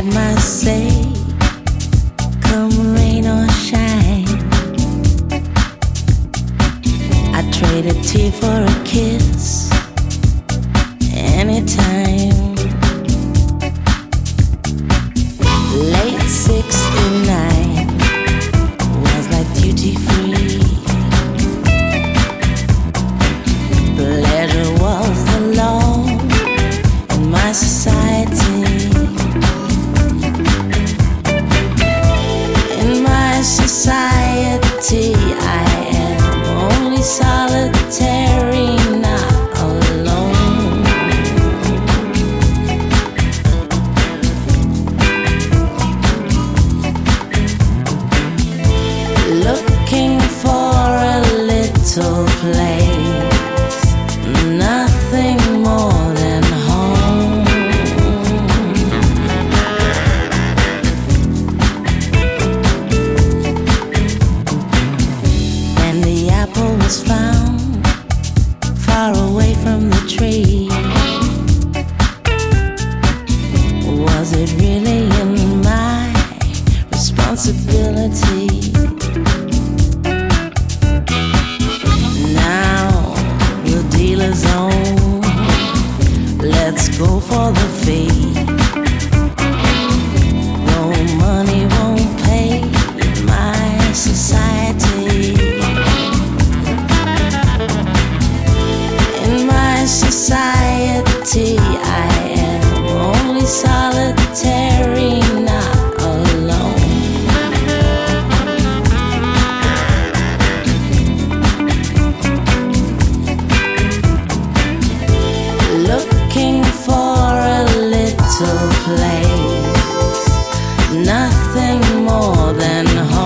my say, come rain or shine. I trade a tear for a kiss anytime. Late '69 was like duty free. Pleasure was the law in my society. In my society, I am only solitary, not alone. Looking for a little place, nothing more than home. When the apple was found far away from the tree, was it really in my responsibility? Dealer's own, let's go for the fee. No money won't pay in my society. In my society, I am only solitary, not alone. Looking for a little place, nothing more than home.